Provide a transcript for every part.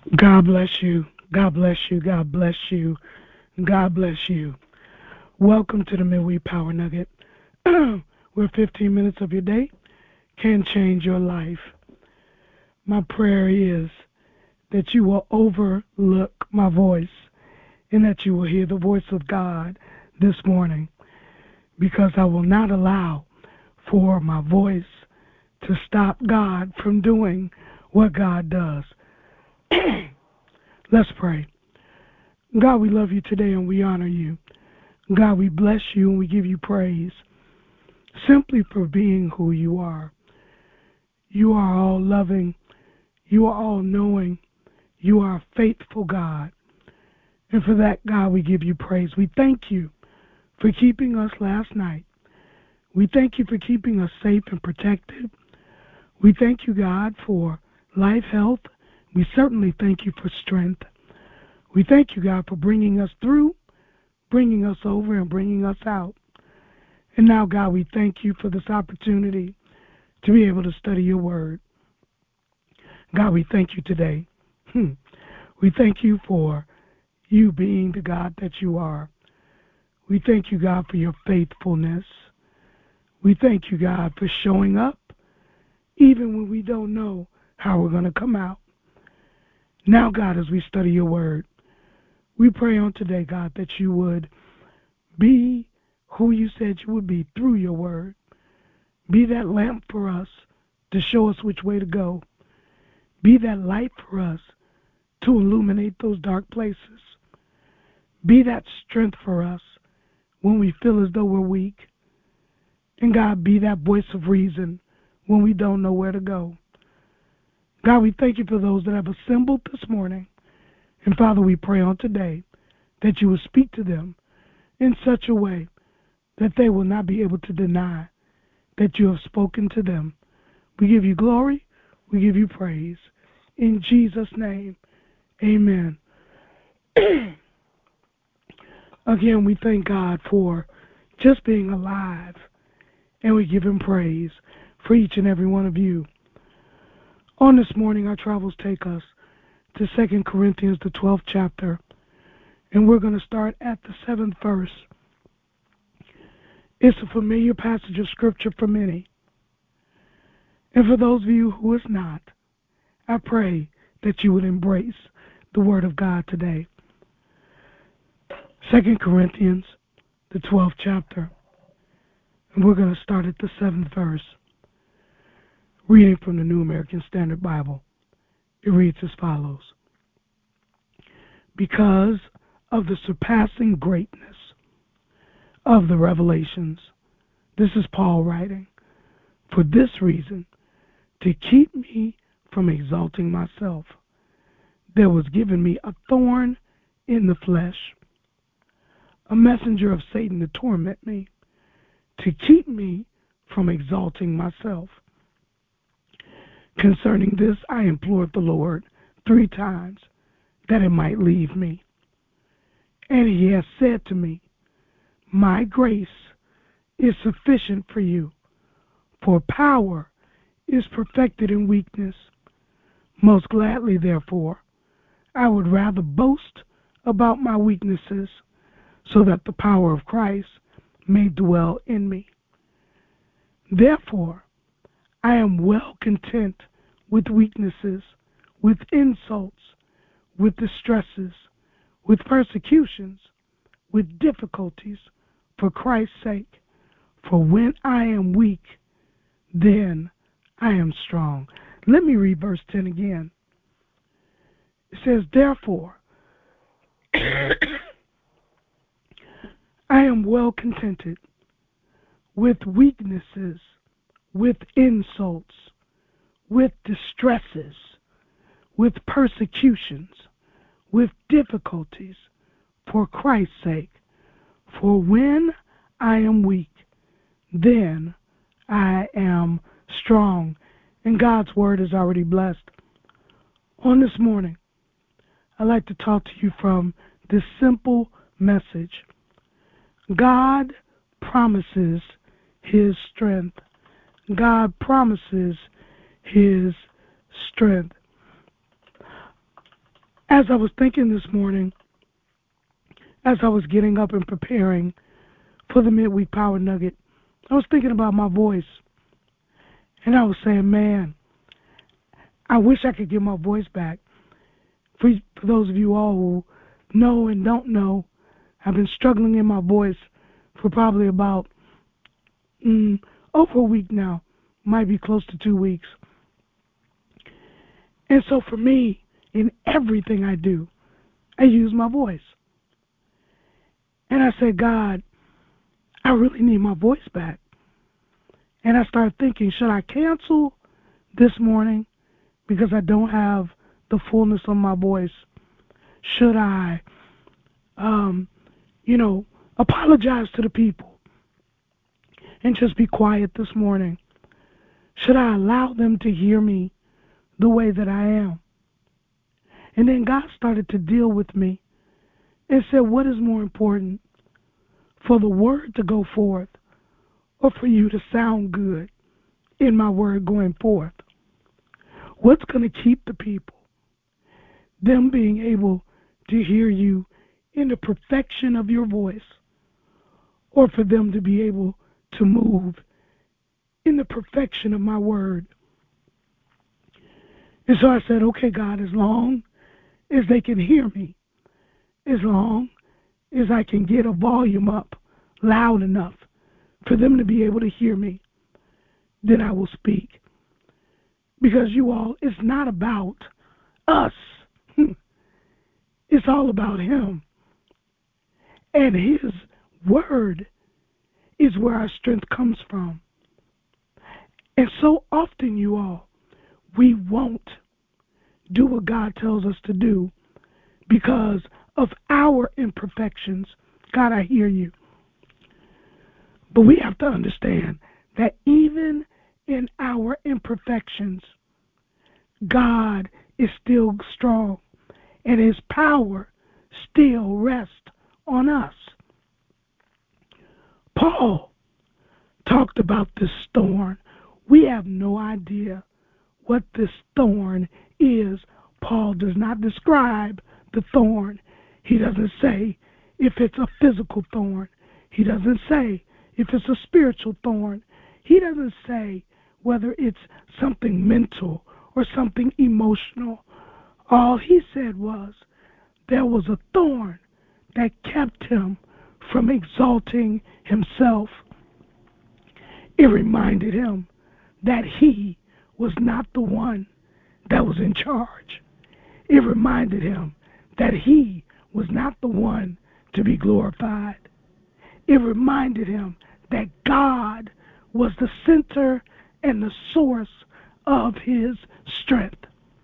God bless you. God bless you. God bless you. God bless you. Welcome to the Midweek Power Nugget, where 15 minutes of your day can change your life. My prayer is that you will overlook my voice and that you will hear the voice of God this morning, because I will not allow for my voice to stop God from doing what God does. Let's pray. God, we love you today and we honor you. God, we bless you and we give you praise simply for being who you are. You are all loving. You are all knowing. You are a faithful God. And for that, God, we give you praise. We thank you for keeping us last night. We thank you for keeping us safe and protected. We thank you, God, for life, health. We certainly thank you for strength. We thank you, God, for bringing us through, bringing us over, and bringing us out. And now, God, we thank you for this opportunity to be able to study your word. God, we thank you today. We thank you for you being the God that you are. We thank you, God, for your faithfulness. We thank you, God, for showing up even when we don't know how we're going to come out. Now, God, as we study your word, we pray on today, God, that you would be who you said you would be through your word. Be that lamp for us to show us which way to go. Be that light for us to illuminate those dark places. Be that strength for us when we feel as though we're weak. And God, be that voice of reason when we don't know where to go. God, we thank you for those that have assembled this morning. And Father, we pray on today that you will speak to them in such a way that they will not be able to deny that you have spoken to them. We give you glory. We give you praise. In Jesus' name, amen. Again, we thank God for just being alive, and we give him praise for each and every one of you. On this morning, our travels take us to 2 Corinthians, the 12th chapter, and we're going to start at the 7th verse. It's a familiar passage of Scripture for many. And for those of you who is not, I pray that you would embrace the Word of God today. 2 Corinthians, the 12th chapter, and we're going to start at the 7th verse. Reading from the New American Standard Bible, it reads as follows. Because of the surpassing greatness of the revelations, this is Paul writing, for this reason, to keep me from exalting myself, there was given me a thorn in the flesh, a messenger of Satan to torment me, to keep me from exalting myself. Concerning this, I implored the Lord 3 times that it might leave me. And he has said to me, my grace is sufficient for you, for power is perfected in weakness. Most gladly, therefore, I would rather boast about my weaknesses, so that the power of Christ may dwell in me. Therefore, I am well content with weaknesses, with insults, with distresses, with persecutions, with difficulties, for Christ's sake. For when I am weak, then I am strong. Let me read verse 10 again. It says, therefore, I am well contented with weaknesses, with insults, with distresses, with persecutions, with difficulties, for Christ's sake. For when I am weak, then I am strong. And God's word is already blessed. On this morning, I'd like to talk to you from this simple message. God promises his strength. God promises his strength. As I was thinking this morning, as I was getting up and preparing for the midweek power nugget, I was thinking about my voice. And I was saying, man, I wish I could get my voice back. For those of you all who know and don't know, I've been struggling in my voice for probably about over a week now. Might be close to 2 weeks. And so for me, in everything I do, I use my voice. And I said, God, I really need my voice back. And I started thinking, should I cancel this morning because I don't have the fullness of my voice? Should I, apologize to the people and just be quiet this morning? Should I allow them to hear me the way that I am? And then God started to deal with me and said, what is more important, for the word to go forth or for you to sound good in my word going forth? What's going to keep the people? Them being able to hear you in the perfection of your voice, or for them to be able to move in the perfection of my word? And so I said, okay, God, as long as they can hear me, as long as I can get a volume up loud enough for them to be able to hear me, then I will speak. Because you all, it's not about us. It's all about Him. And His word is where our strength comes from. And so often, you all, we won't do what God tells us to do because of our imperfections. God, I hear you. But we have to understand that even in our imperfections, God is still strong, and His power still rests on us. Paul talked about this thorn. We have no idea what this thorn is. Paul does not describe the thorn. He doesn't say if it's a physical thorn. He doesn't say if it's a spiritual thorn. He doesn't say whether it's something mental or something emotional. All he said was there was a thorn that kept him from exalting himself. It reminded him that he was not the one that was in charge. It reminded him that he was not the one to be glorified. It reminded him that God was the center and the source of his strength.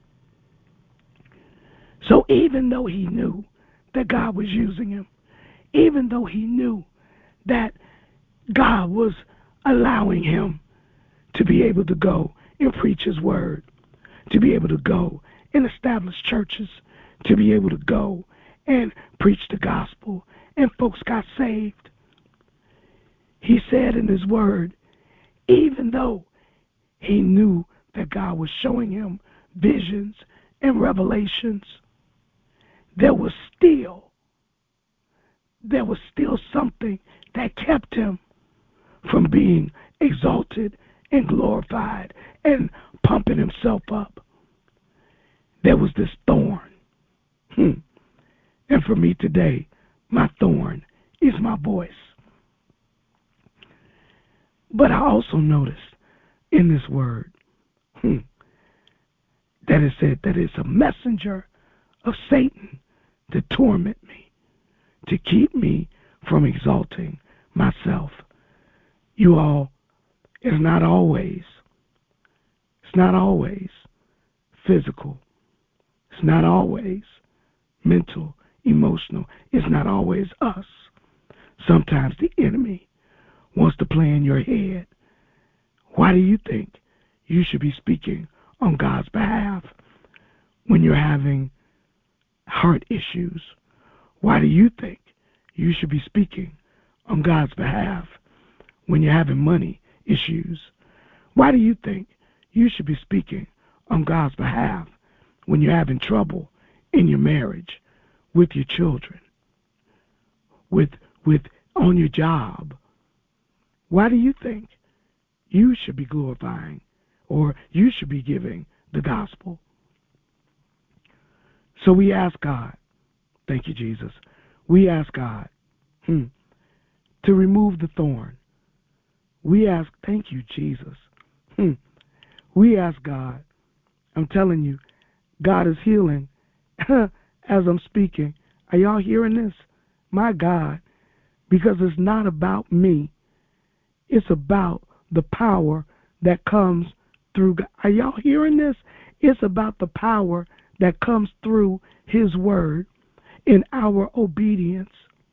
So even though he knew that God was using him, even though he knew that God was allowing him to be able to go and preach His word, to be able to go and establish churches, to be able to go and preach the gospel, and folks got saved, he said in His word, even though he knew that God was showing him visions and revelations, there was still something that kept him from being exalted and glorified and pumping himself up. There was this thorn. And for me today, my thorn is my voice. But I also noticed in this word that it said that it's a messenger of Satan to torment me, to keep me from exalting myself. You all, it's not always physical. It's not always mental, emotional. It's not always us. Sometimes the enemy wants to play in your head. Why do you think you should be speaking on God's behalf when you're having heart issues? Why do you think you should be speaking on God's behalf when you're having money issues? Why do you think you should be speaking on God's behalf when you're having trouble in your marriage, with your children, with with on your job. Why do you think you should be glorifying or you should be giving the gospel? So we ask God, thank you, Jesus. We ask God to remove the thorn. We ask, thank you, Jesus. We ask God, I'm telling you, God is healing as I'm speaking. Are y'all hearing this? My God, because it's not about me. It's about the power that comes through God. Are y'all hearing this? It's about the power that comes through His word in our obedience.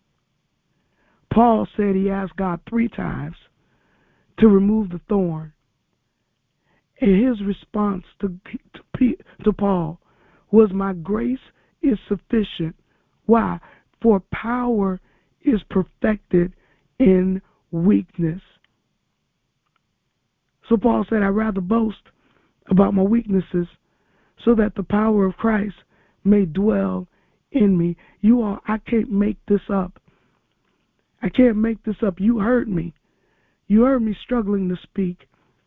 Paul said he asked God 3 times to remove the thorn. And his response to Paul was, my grace is sufficient. Why? For power is perfected in weakness. So Paul said, I'd rather boast about my weaknesses so that the power of Christ may dwell in me. You all, I can't make this up. I can't make this up. You heard me. You heard me struggling to speak.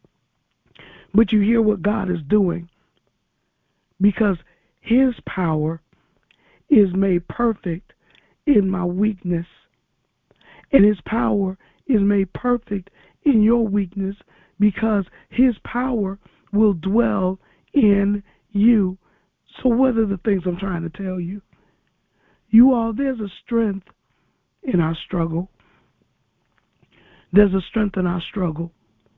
But you hear what God is doing, because His power is made perfect in my weakness. And His power is made perfect in your weakness, because His power will dwell in you. So what are the things I'm trying to tell you? You all, there's a strength in our struggle. There's a strength in our struggle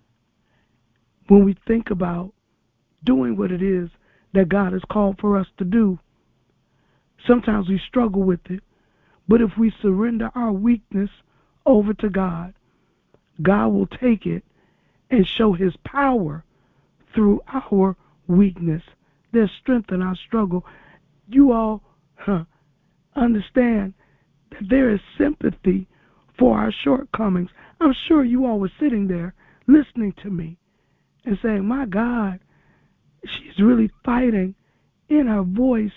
when we think about doing what it is that God has called for us to do. Sometimes we struggle with it, but if we surrender our weakness over to God, God will take it and show His power through our weakness. There's strength in our struggle. You all understand that there is sympathy for our shortcomings. I'm sure you all were sitting there listening to me and saying, my God, she's really fighting in her voice.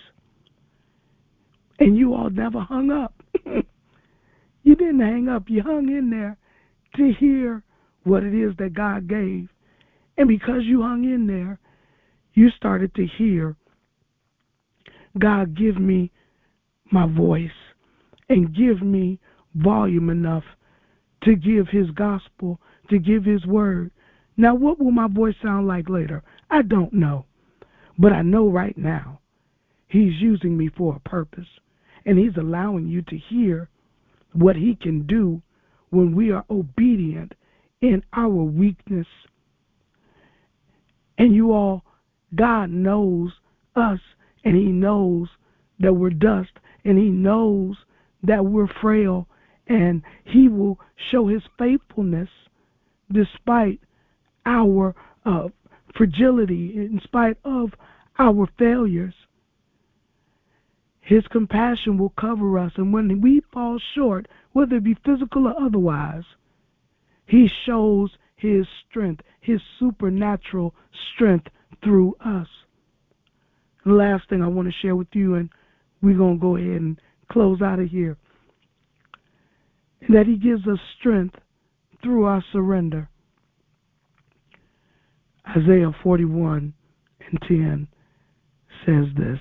And you all never hung up. You didn't hang up. You hung in there to hear what it is that God gave. And because you hung in there, you started to hear God give me my voice and give me volume enough to give His gospel, to give His word. Now, what will my voice sound like later? I don't know. But I know right now He's using me for a purpose. And He's allowing you to hear what He can do when we are obedient in our weakness. And you all, God knows us, and He knows that we're dust, and He knows that we're frail, and He will show His faithfulness despite our fragility, in spite of our failures. His compassion will cover us, and when we fall short, whether it be physical or otherwise, He shows His strength, His supernatural strength through us. The last thing I want to share with you, and we're going to go ahead and close out of here, that He gives us strength through our surrender. Isaiah 41:10 says this.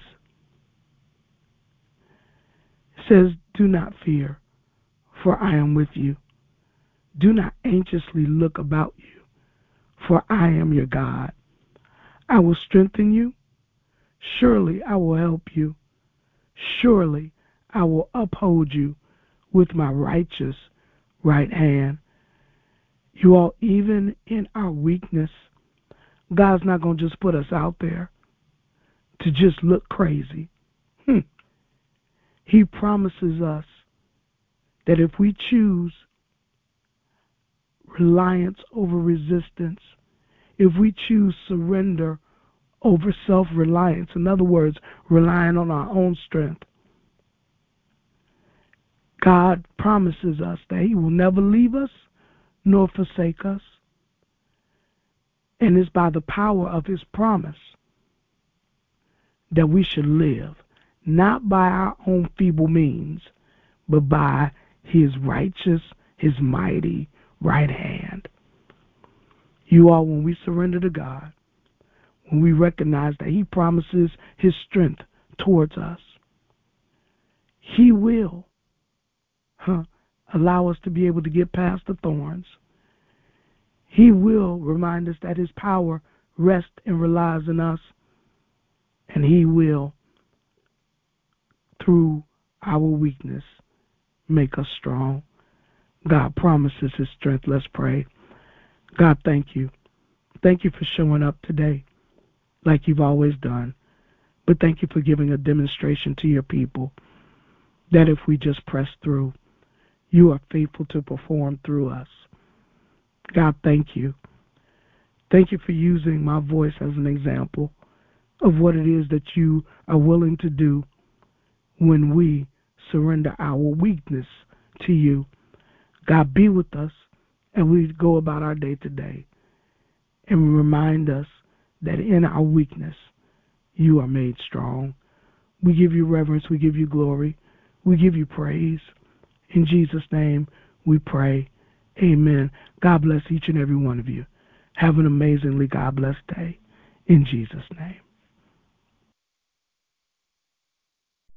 It says, do not fear, for I am with you. Do not anxiously look about you, for I am your God. I will strengthen you. Surely I will help you. Surely I will uphold you with my righteous right hand. You all, even in our weakness, God's not going to just put us out there to just look crazy. He promises us that if we choose reliance over resistance, if we choose surrender over self-reliance, in other words, relying on our own strength, God promises us that He will never leave us nor forsake us. And it's by the power of His promise that we should live, not by our own feeble means, but by his righteous, his mighty right hand. You all, when we surrender to God, when we recognize that he promises his strength towards us, he will allow us to be able to get past the thorns. He will remind us that his power rests and relies in us, and he will, through our weakness, make us strong. God promises his strength. Let's pray. God, thank you. Thank you for showing up today like you've always done. But thank you for giving a demonstration to your people that if we just press through, you are faithful to perform through us. God, thank you. Thank you for using my voice as an example of what it is that you are willing to do when we surrender our weakness to you. God, be with us, and we go about our day to day, and remind us that in our weakness, you are made strong. We give you reverence. We give you glory. We give you praise. In Jesus' name, we pray. Amen. God bless each and every one of you. Have an amazingly God-blessed day. In Jesus' name.